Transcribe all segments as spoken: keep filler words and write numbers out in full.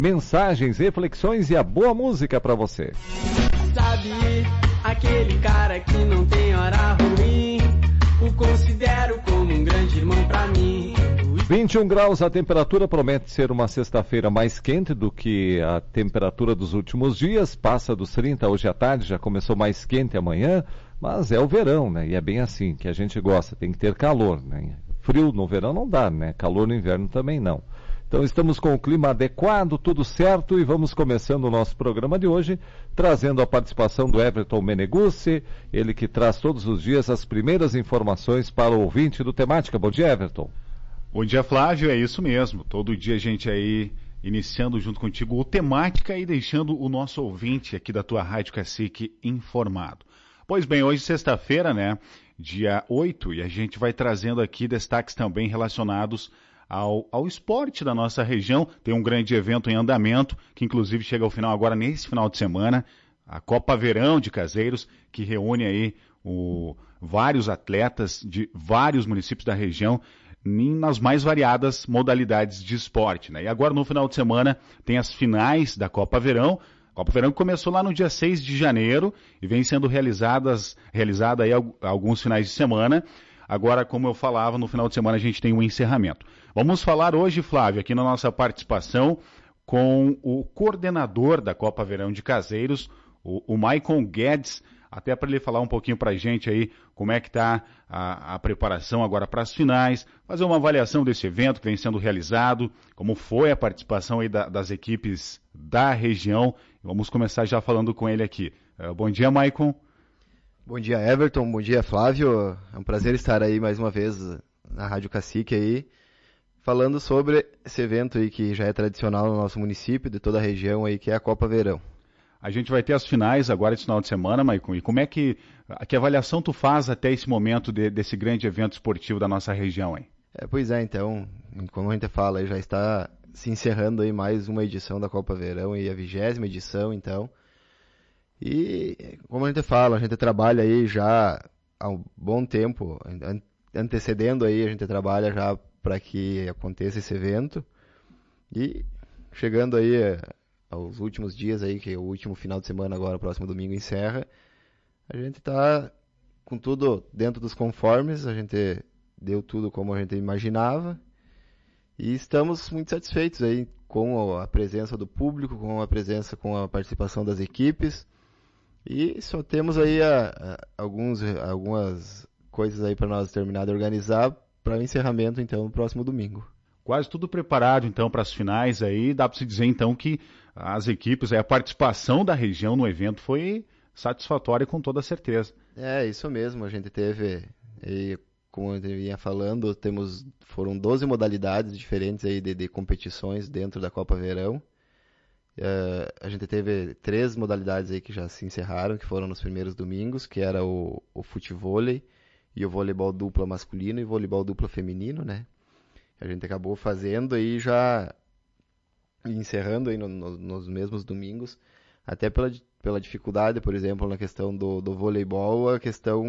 Mensagens, reflexões e a boa música para você. Sabe, aquele cara que não tem hora ruim, o considero como um grande irmão pra mim. vinte e um graus, a temperatura promete ser uma sexta-feira mais quente do que a temperatura dos últimos dias. Passa dos trinta hoje à tarde, já começou mais quente amanhã, mas é o verão, né? E é bem assim que a gente gosta, tem que ter calor, né? Frio no verão não dá, né? Calor no inverno também não. Então estamos com o clima adequado, tudo certo, e vamos começando o nosso programa de hoje, trazendo a participação do Everton Meneguzzi, ele que traz todos os dias as primeiras informações para o ouvinte do Temática. Bom dia, Everton. Bom dia, Flávio, é isso mesmo. Todo dia a gente aí iniciando junto contigo o Temática e deixando o nosso ouvinte aqui da tua Rádio Cacique informado. Pois bem, hoje sexta-feira, né, dia oito, e a gente vai trazendo aqui destaques também relacionados ao, ao esporte da nossa região. Tem um grande evento em andamento, que inclusive chega ao final agora nesse final de semana, a Copa Verão de Caseiros, que reúne aí o, vários atletas de vários municípios da região, nas mais variadas modalidades de esporte, né? E agora no final de semana tem as finais da Copa Verão. A Copa Verão começou lá no dia seis de janeiro e vem sendo realizadas, realizada aí alguns finais de semana. Agora, como eu falava, no final de semana a gente tem um encerramento. Vamos falar hoje, Flávio, aqui na nossa participação com o coordenador da Copa Verão de Caseiros, o, o Maicon Guedes, até para ele falar um pouquinho para a gente aí como é que está a, a preparação agora para as finais, fazer uma avaliação desse evento que vem sendo realizado, como foi a participação aí da, das equipes da região. Vamos começar já falando com ele aqui. Uh, bom dia, Maicon. Bom dia, Everton. Bom dia, Flávio. É um prazer estar aí mais uma vez na Rádio Cacique aí, falando sobre esse evento aí que já é tradicional no nosso município, de toda a região aí, que é a Copa Verão. A gente vai ter as finais agora esse final de semana, Maicon, e como é que, que avaliação tu faz até esse momento de, desse grande evento esportivo da nossa região, hein? É, pois é, então, como a gente fala, aí já está se encerrando aí mais uma edição da Copa Verão, e a vigésima edição, então. E, como a gente fala, a gente trabalha aí já há um bom tempo, antecedendo aí, a gente trabalha já para que aconteça esse evento, e chegando aí aos últimos dias aí, que é o último final de semana agora, próximo domingo encerra, a gente está com tudo dentro dos conformes, a gente deu tudo como a gente imaginava e estamos muito satisfeitos aí com a presença do público, com a presença, com a participação das equipes, e só temos aí a, a, alguns, algumas coisas aí para nós terminar de organizar para o encerramento então no próximo domingo. Quase tudo preparado, então, para as finais aí. Dá para se dizer, então, que as equipes, a participação da região no evento foi satisfatória com toda certeza. É, isso mesmo. A gente teve, e, como eu vinha falando, temos, foram doze modalidades diferentes aí de, de competições dentro da Copa Verão. Uh, a gente teve três modalidades aí que já se encerraram, que foram nos primeiros domingos, que era o, o futevôlei e o voleibol dupla masculino e voleibol dupla feminino, né? A gente acabou fazendo aí já encerrando aí no, no, nos mesmos domingos, até pela, pela dificuldade, por exemplo, na questão do, do voleibol, a questão,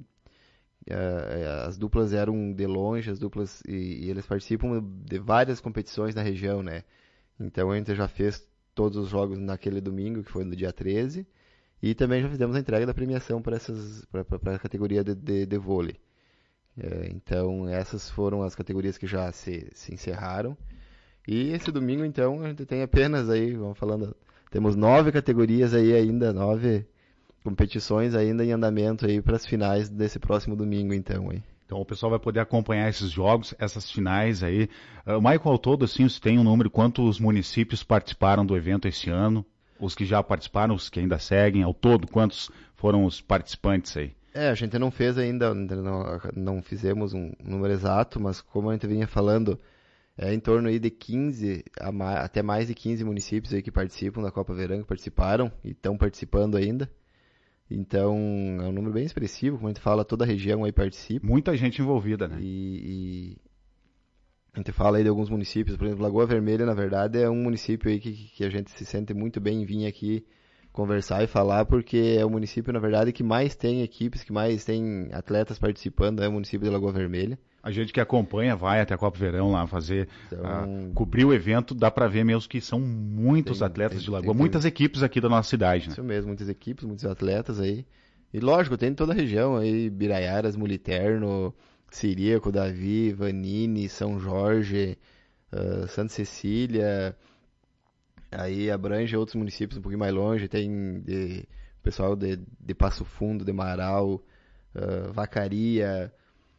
uh, as duplas eram de longe, as duplas, e, e eles participam de várias competições na região, né? Então a gente já fez todos os jogos naquele domingo, que foi no dia treze, e também já fizemos a entrega da premiação para essas, para a categoria de, de, de vôlei. É, então essas foram as categorias que já se, se encerraram, e esse domingo então a gente tem apenas aí, vamos falando, temos nove categorias aí ainda, nove competições ainda em andamento aí para as finais desse próximo domingo então aí. Então o pessoal vai poder acompanhar esses jogos, essas finais aí. Uh, Michael, ao todo, assim, você tem um número, quantos municípios participaram do evento esse ano? Os que já participaram, os que ainda seguem, ao todo, quantos foram os participantes aí? É, a gente não fez ainda, não, não fizemos um número exato, mas como a gente vinha falando, é em torno aí de quinze, a mais, até mais de quinze municípios aí que participam da Copa Verão, que participaram e estão participando ainda. Então, é um número bem expressivo, como a gente fala, toda a região aí participa. Muita gente envolvida, né? E, e a gente fala aí de alguns municípios, por exemplo, Lagoa Vermelha, na verdade, é um município aí que, que a gente se sente muito bem em vir aqui conversar e falar, porque é o município, na verdade, que mais tem equipes, que mais tem atletas participando, é o município de Lagoa Vermelha. A gente que acompanha vai até a Copa Verão lá fazer, Então, uh, cobrir o evento, dá para ver mesmo que são muitos tem, atletas tem, de Lagoa, tem, muitas tem, equipes aqui da nossa cidade, né? Isso mesmo, muitas equipes, muitos atletas aí. E lógico, tem em toda a região aí, Biraiaras, Muliterno, Ciríaco, Davi, Vanini, São Jorge, uh, Santa Cecília, aí abrange outros municípios um pouquinho mais longe, tem de, pessoal de, de Passo Fundo, de Marau, uh, Vacaria,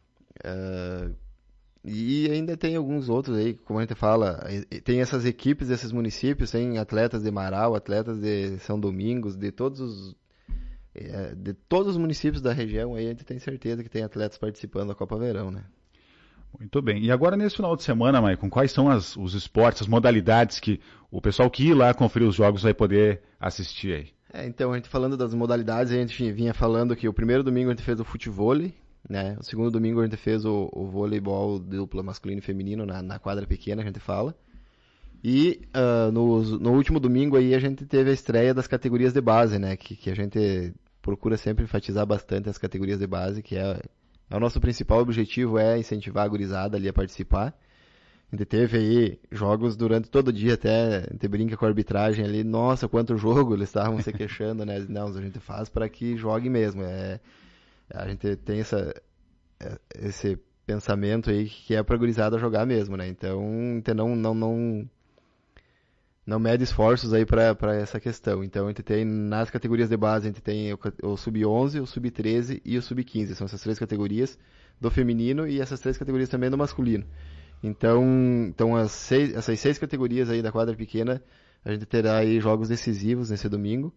uh, e ainda tem alguns outros aí, como a gente fala, tem essas equipes desses municípios, tem atletas de Marau, atletas de São Domingos, de todos os de todos os municípios da região, aí a gente tem certeza que tem atletas participando da Copa Verão, né? Muito bem. E agora nesse final de semana, Maicon, quais são as, os esportes, as modalidades que o pessoal que ir lá conferir os jogos vai poder assistir aí? É, então, a gente falando das modalidades, a gente vinha falando que o primeiro domingo a gente fez o futevôlei, né? O segundo domingo a gente fez o, o voleibol dupla masculino e feminino na, na quadra pequena, a gente fala. E uh, no, no último domingo aí a gente teve a estreia das categorias de base, né? Que, que a gente procura sempre enfatizar bastante as categorias de base, que é, é o nosso principal objetivo, é incentivar a gurizada ali a participar. A gente teve aí jogos durante todo o dia, até a gente brinca com a arbitragem ali, nossa, quanto jogo, eles estavam se queixando, né? Não, a gente faz para que jogue mesmo. É, a gente tem essa, esse pensamento aí que é pra gurizada jogar mesmo, né? Então, não, não, não, não mede esforços aí para essa questão. Então, a gente tem, nas categorias de base, a gente tem o, o sub onze, o sub treze e o sub quinze. São essas três categorias do feminino e essas três categorias também do masculino. Então, então as seis, essas seis categorias aí da quadra pequena, a gente terá aí jogos decisivos nesse domingo,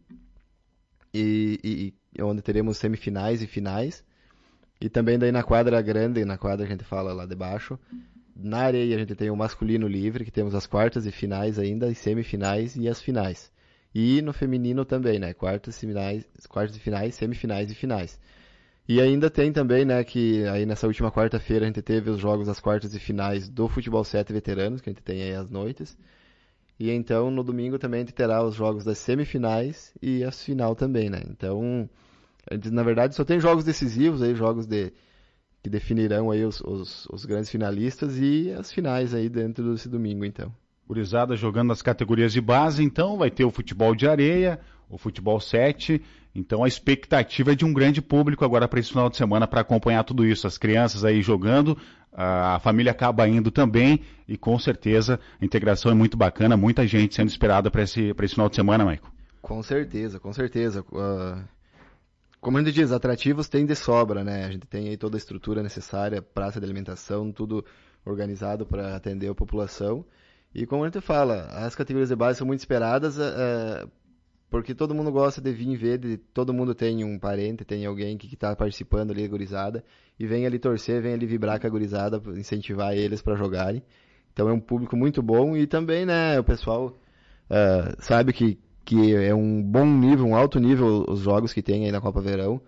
e, e, e onde teremos semifinais e finais. E também daí na quadra grande, na quadra a gente fala lá de baixo, na areia a gente tem o masculino livre, que temos as quartas e finais ainda, as semifinais e as finais. E no feminino também, né? Quartas, finais, quartas e finais, semifinais e finais. E ainda tem também, né, que aí nessa última quarta-feira a gente teve os jogos das quartas e finais do Futebol sete Veteranos, que a gente tem aí às noites. E então no domingo também a gente terá os jogos das semifinais e as final também, né? Então, a gente, na verdade, só tem jogos decisivos aí, jogos de, que definirão aí os, os, os grandes finalistas e as finais aí dentro desse domingo, então. Gurizada jogando nas categorias de base, então vai ter o futebol de areia, o futebol sete, então a expectativa é de um grande público agora para esse final de semana para acompanhar tudo isso, as crianças aí jogando, a família acaba indo também e com certeza a integração é muito bacana, muita gente sendo esperada para esse, para esse final de semana, Maicon. Com certeza, com certeza. Uh, como a gente diz, atrativos tem de sobra, né? A gente tem aí toda a estrutura necessária, praça de alimentação, tudo organizado para atender a população. E como a gente fala, as categorias de base são muito esperadas, uh, porque todo mundo gosta de vir ver, de, todo mundo tem um parente, tem alguém que está participando ali da gurizada, e vem ali torcer, vem ali vibrar com a gurizada, incentivar eles para jogarem. Então é um público muito bom, e também, né, o pessoal uh, sabe que, que é um bom nível, um alto nível os jogos que tem aí na Copa Verão,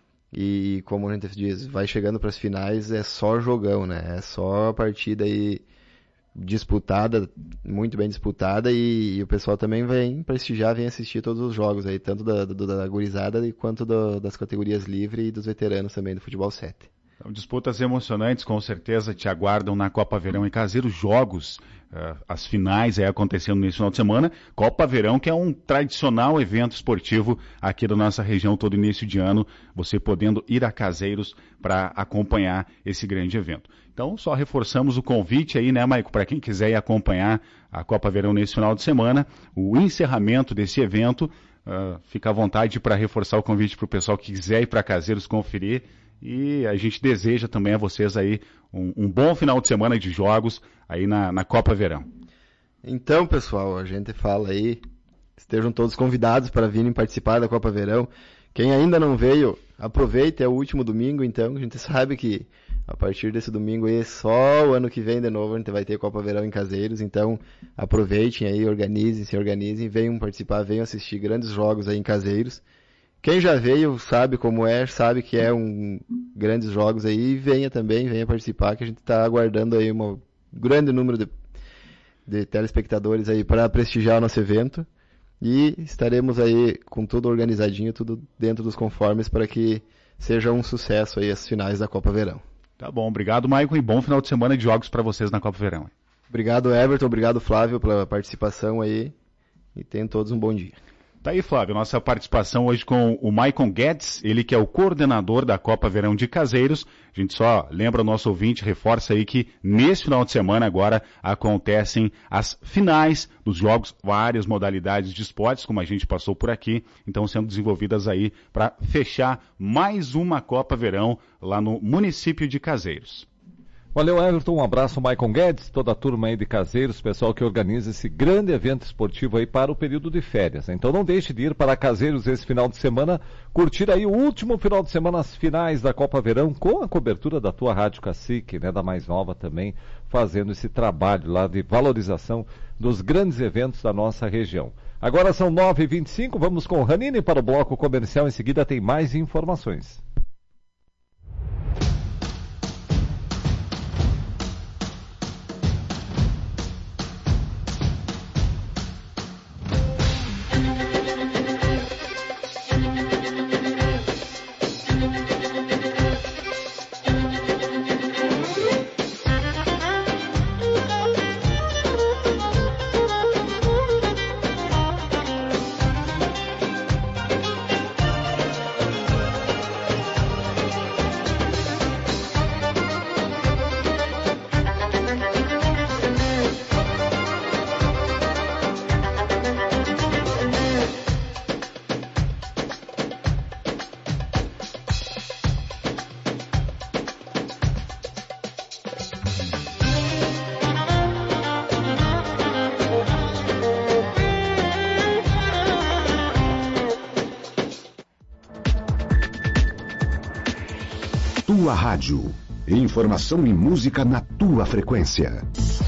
e como a gente diz, vai chegando para as finais, é só jogão, né, é só a partida aí disputada, muito bem disputada, e, e o pessoal também vem prestigiar, vem assistir todos os jogos aí, tanto da, do, da gurizada quanto do, das categorias livre e dos veteranos também do futebol sete. Então, disputas emocionantes com certeza te aguardam na Copa Verão em Caseiro, jogos, uh, as finais aí acontecendo nesse final de semana, Copa Verão que é um tradicional evento esportivo aqui da nossa região todo início de ano, você podendo ir a Caseiros para acompanhar esse grande evento. Então, só reforçamos o convite aí, né, Maico, para quem quiser ir acompanhar a Copa Verão nesse final de semana, o encerramento desse evento, uh, fica à vontade para reforçar o convite para o pessoal que quiser ir para Caseiros conferir, e a gente deseja também a vocês aí um, um bom final de semana de jogos aí na, na Copa Verão. Então, pessoal, a gente fala aí, estejam todos convidados para virem participar da Copa Verão. Quem ainda não veio, aproveite, é o último domingo, então, a gente sabe que a partir desse domingo aí, só o ano que vem de novo a gente vai ter Copa Verão em Caseiros, então aproveitem aí, organizem, se organizem, venham participar, venham assistir grandes jogos aí em Caseiros. Quem já veio sabe como é, sabe que é um grandes jogos aí, venha também, venha participar, que a gente está aguardando aí um grande número de, de telespectadores aí para prestigiar o nosso evento, e estaremos aí com tudo organizadinho, tudo dentro dos conformes para que seja um sucesso aí as finais da Copa Verão. Tá bom, obrigado, Maicon, e bom final de semana de jogos para vocês na Copa Verão. Obrigado, Everton, obrigado, Flávio, pela participação aí, e tenham todos um bom dia. Tá aí, Flávio, nossa participação hoje com o Maicon Guedes, ele que é o coordenador da Copa Verão de Caseiros. A gente só lembra o nosso ouvinte, reforça aí que nesse final de semana agora acontecem as finais dos jogos, várias modalidades de esportes, como a gente passou por aqui, então sendo desenvolvidas aí para fechar mais uma Copa Verão lá no município de Caseiros. Valeu, Everton, um abraço, Maicon Guedes, toda a turma aí de Caseiros, pessoal que organiza esse grande evento esportivo aí para o período de férias. Então não deixe de ir para Caseiros esse final de semana, curtir aí o último final de semana, as finais da Copa Verão, com a cobertura da tua Rádio Cacique, né, da mais nova também, fazendo esse trabalho lá de valorização dos grandes eventos da nossa região. Agora são nove e vinte e cinco, vamos com o Ranini para o bloco comercial, em seguida tem mais informações. Tua Rádio. Informação e música na tua frequência.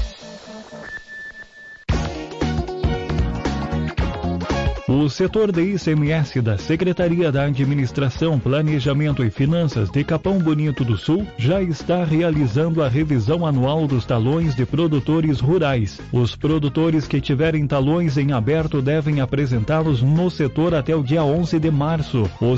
O setor de I C M S da Secretaria da Administração, Planejamento e Finanças de Capão Bonito do Sul já está realizando a revisão anual dos talões de produtores rurais. Os produtores que tiverem talões em aberto devem apresentá-los no setor até o dia onze de março. Os